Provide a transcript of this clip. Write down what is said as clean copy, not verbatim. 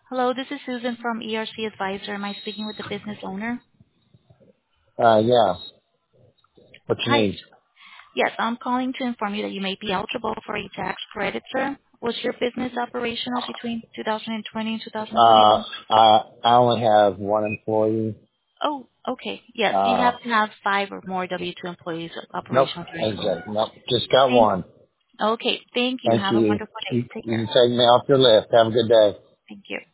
Hello, this is Susan from ERC Advisor. Am I speaking with the business owner? Yeah. What you Hi. need? Yes, I'm calling to inform you that you may be eligible for a tax credit, sir. Was your business operational between 2020 and 2021? I only have one employee. Oh, okay. Yes, you Uh, have to have 5 or more W-2 employees nope. operational during the year. Exactly. Nope. Just got Thank, one. okay, thank you. Thank Have a you. wonderful day. You Take care. can take me off your list. Have a good day. Thank you.